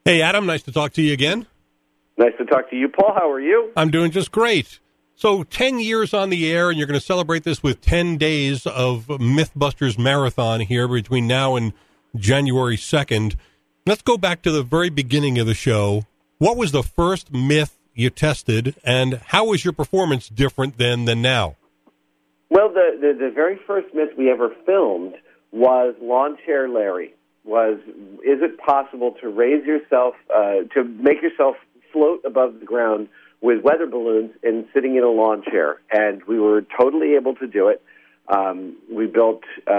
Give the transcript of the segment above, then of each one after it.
Hey, Adam, nice to talk to you again. Nice to talk to you, Paul. How are you? I'm doing just great. So 10 years on the air, and you're going to celebrate this with 10 days of Mythbusters Marathon here between now and January 2nd. Let's go back to the very beginning of the show. What was the first myth you tested, and how was your performance different then than now? Well, the very first myth we ever filmed was Lawn Chair Larry. Is it possible to raise yourself, to make yourself float above the ground with weather balloons and sitting in a lawn chair? And we were totally able to do it. We built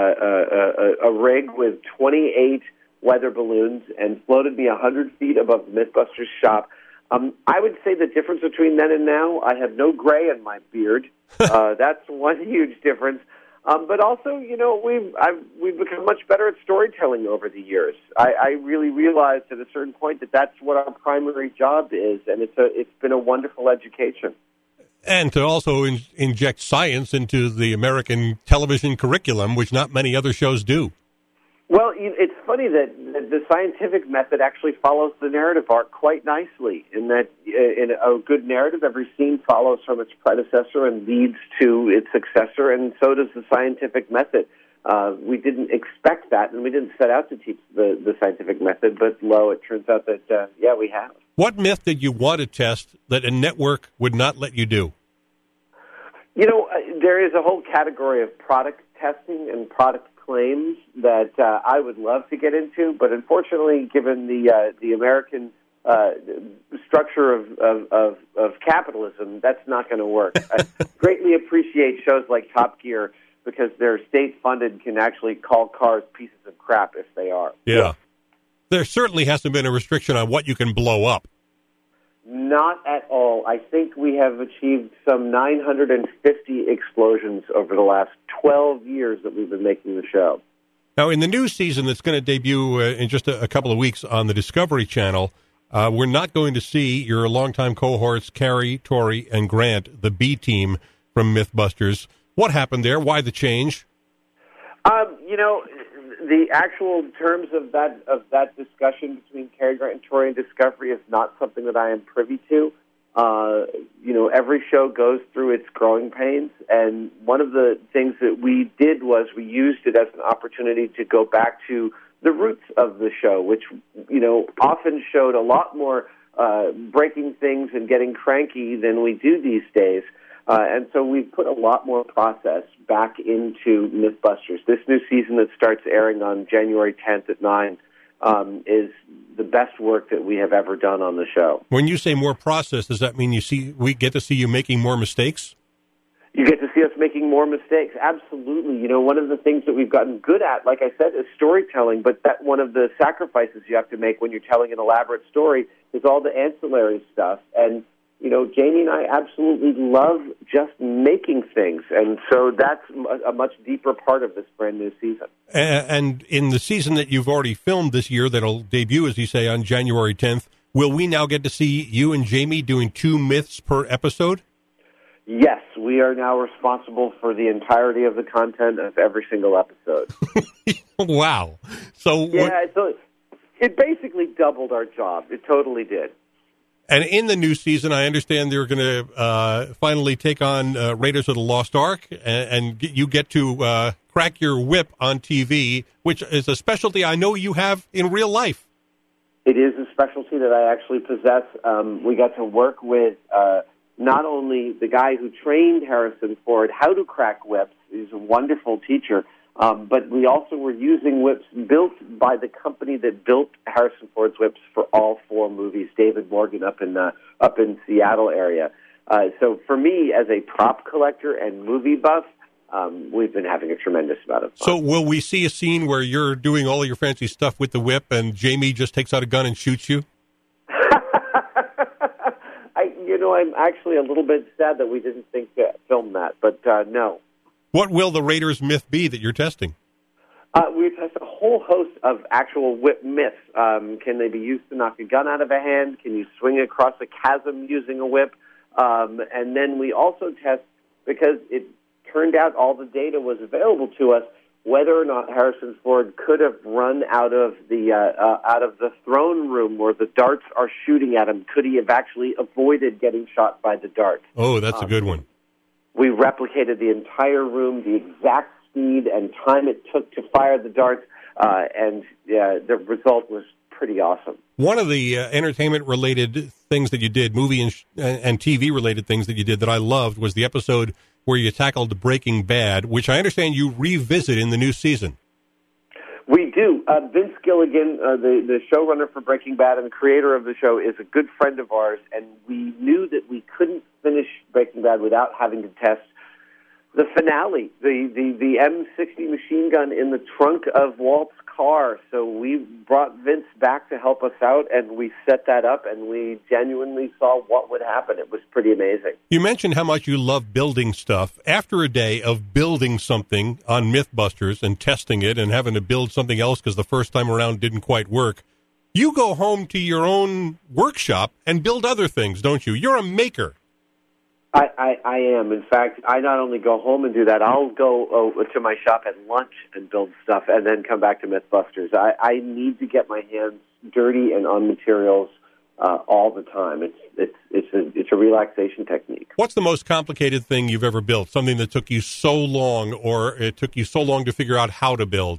a rig with 28 weather balloons and floated me 100 feet above the Mythbusters shop. I would say the difference between then and now, I have no gray in my beard. That's one huge difference. But also, you know, we've become much better at storytelling over the years. I really realized at a certain point that that's what our primary job is, and it's been a wonderful education. And to also inject science into the American television curriculum, which not many other shows do. Well, it's funny that the scientific method actually follows the narrative arc quite nicely, in that in a good narrative, every scene follows from its predecessor and leads to its successor, and so does the scientific method. We didn't expect that, and we didn't set out to teach the scientific method, but it turns out that, we have. What myth did you want to test that a network would not let you do? You know, there is a whole category of product testing and product claims that I would love to get into, but unfortunately, given the American structure of capitalism, that's not going to work. I greatly appreciate shows like Top Gear because they're state-funded, can actually call cars pieces of crap if they are. Yeah. There certainly hasn't been a restriction on what you can blow up. Not at all. I think we have achieved some 950 explosions over the last 12 years that we've been making the show. Now, in the new season that's going to debut in just a couple of weeks on the Discovery Channel, we're not going to see your longtime cohorts, Carrie, Tori, and Grant, the B team from Mythbusters. What happened there? Why the change? You know, the actual terms of that discussion between Cary Grant and Tori and Discovery is not something that I am privy to. You know, every show goes through its growing pains, and one of the things that we did was we used it as an opportunity to go back to the roots of the show, which, you know, often showed a lot more breaking things and getting cranky than we do these days. And so we've put a lot more process back into Mythbusters. This new season that starts airing on January 10th at 9 is the best work that we have ever done on the show. When you say more process, does that mean we get to see you making more mistakes? You get to see us making more mistakes. Absolutely. You know, one of the things that we've gotten good at, like I said, is storytelling, but that one of the sacrifices you have to make when you're telling an elaborate story is all the ancillary stuff. And you know, Jamie and I absolutely love just making things, and so that's a much deeper part of this brand new season. And in the season that you've already filmed this year that'll debut, as you say, on January 10th, will we now get to see you and Jamie doing 2 myths per episode? Yes, we are now responsible for the entirety of the content of every single episode. Wow. So it basically doubled our job. It totally did. And in the new season, I understand they're going to finally take on Raiders of the Lost Ark, and you get to crack your whip on TV, which is a specialty I know you have in real life. It is a specialty that I actually possess. We got to work with not only the guy who trained Harrison Ford how to crack whips, he's a wonderful teacher, but we also were using whips built by the company that built Harrison Ford's whips for all 4 movies, David Morgan up in Seattle area. So for me, as a prop collector and movie buff, we've been having a tremendous amount of fun. So will we see a scene where you're doing all your fancy stuff with the whip and Jamie just takes out a gun and shoots you? I'm actually a little bit sad that we didn't think to film that, but no. What will the Raiders myth be that you're testing? We test a whole host of actual whip myths. Can they be used to knock a gun out of a hand? Can you swing across a chasm using a whip? And then we also test, because it turned out all the data was available to us, whether or not Harrison Ford could have run out of the throne room where the darts are shooting at him. Could he have actually avoided getting shot by the darts? Oh, that's a good one. We replicated the entire room, the exact speed and time it took to fire the darts, and the result was pretty awesome. One of the entertainment-related things that you did, movie and TV-related things that you did that I loved, was the episode where you tackled Breaking Bad, which I understand you revisit in the new season. We do. Vince Gilligan, the showrunner for Breaking Bad and the creator of the show, is a good friend of ours, and we knew that we couldn't finish Breaking Bad without having to test the finale, the M60 machine gun in the trunk of Walt's car. So we brought Vince back to help us out, and we set that up, and we genuinely saw what would happen. It was pretty amazing. You mentioned how much you love building stuff. After a day of building something on Mythbusters and testing it and having to build something else because the first time around didn't quite work, you go home to your own workshop and build other things, don't you? You're a maker. I am. In fact, I not only go home and do that, I'll go to my shop at lunch and build stuff and then come back to Mythbusters. I need to get my hands dirty and on materials all the time. It's a relaxation technique. What's the most complicated thing you've ever built? Something that took you so long, or it took you so long to figure out how to build?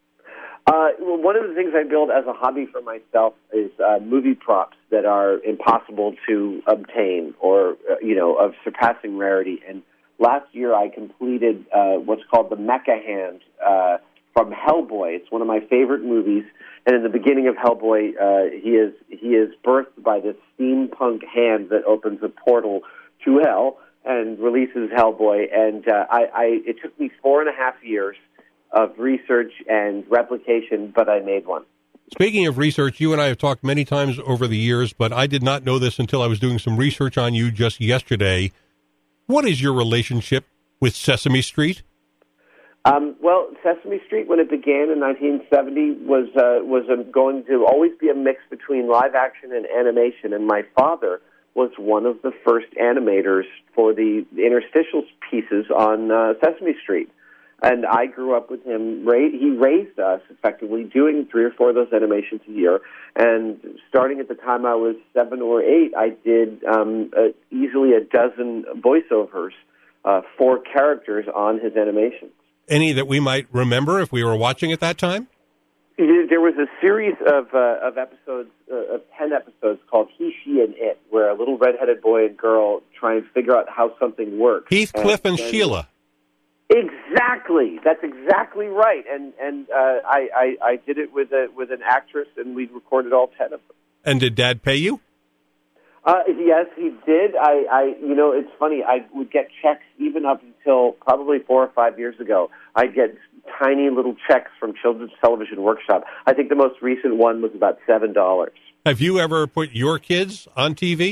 One of the things I build as a hobby for myself is movie props that are impossible to obtain or, of surpassing rarity. And last year I completed what's called the Mecha Hand from Hellboy. It's one of my favorite movies. And in the beginning of Hellboy, he is birthed by this steampunk hand that opens a portal to hell and releases Hellboy. And it took me 4.5 years of research and replication, but I made one. Speaking of research, you and I have talked many times over the years, but I did not know this until I was doing some research on you just yesterday. What is your relationship with Sesame Street? Well, Sesame Street, when it began in 1970, was going to always be a mix between live action and animation, and my father was one of the first animators for the interstitial pieces on Sesame Street. And I grew up with him. He raised us, effectively, doing 3 or 4 of those animations a year. And starting at the time I was 7 or 8, I did easily a dozen voiceovers for characters on his animations. Any that we might remember if we were watching at that time? There was a series of episodes, of 10 episodes called He, She, and It, where a little redheaded boy and girl try and figure out how something works. Heathcliff and Sheila. Exactly. That's exactly right. And I did it with an actress, and we recorded all 10 of them. And did Dad pay you? Yes, he did. It's funny. I would get checks even up until probably 4 or 5 years ago. I'd get tiny little checks from Children's Television Workshop. I think the most recent one was about $7. Have you ever put your kids on TV?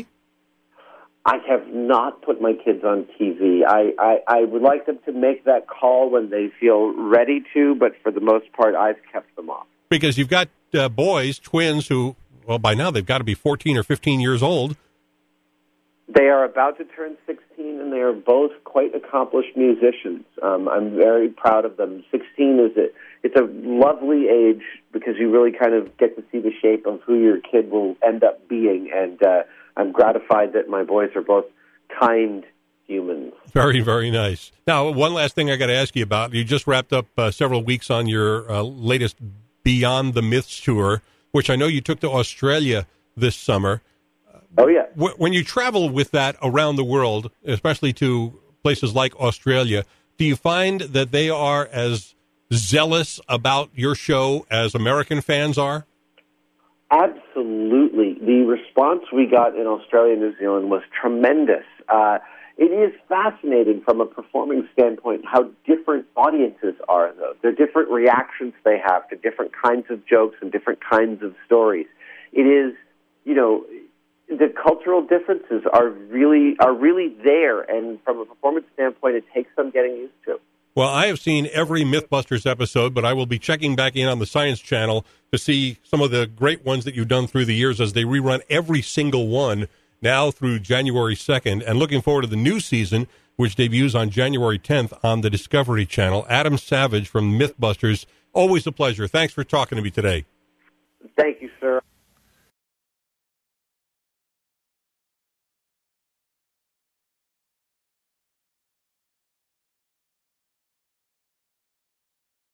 I have not put my kids on TV. I would like them to make that call when they feel ready to, but for the most part, I've kept them off. Because you've got boys, twins, who, well, by now they've got to be 14 or 15 years old. They are about to turn 16, and they are both quite accomplished musicians. I'm very proud of them. 16 it's a lovely age because you really kind of get to see the shape of who your kid will end up being, and I'm gratified that my boys are both kind humans. Very, very nice. Now, one last thing I got to ask you about. You just wrapped up several weeks on your latest Beyond the Myths tour, which I know you took to Australia this summer. Oh, yeah. When you travel with that around the world, especially to places like Australia, do you find that they are as zealous about your show as American fans are? Absolutely. The response we got in Australia and New Zealand was tremendous. It is fascinating from a performing standpoint how different audiences are, though. There are different reactions they have to different kinds of jokes and different kinds of stories. It is, the cultural differences are really there, and from a performance standpoint, it takes some getting used to. Well, I have seen every Mythbusters episode, but I will be checking back in on the Science Channel to see some of the great ones that you've done through the years as they rerun every single one now through January 2nd, and looking forward to the new season, which debuts on January 10th on the Discovery Channel. Adam Savage from Mythbusters, always a pleasure. Thanks for talking to me today. Thank you, sir.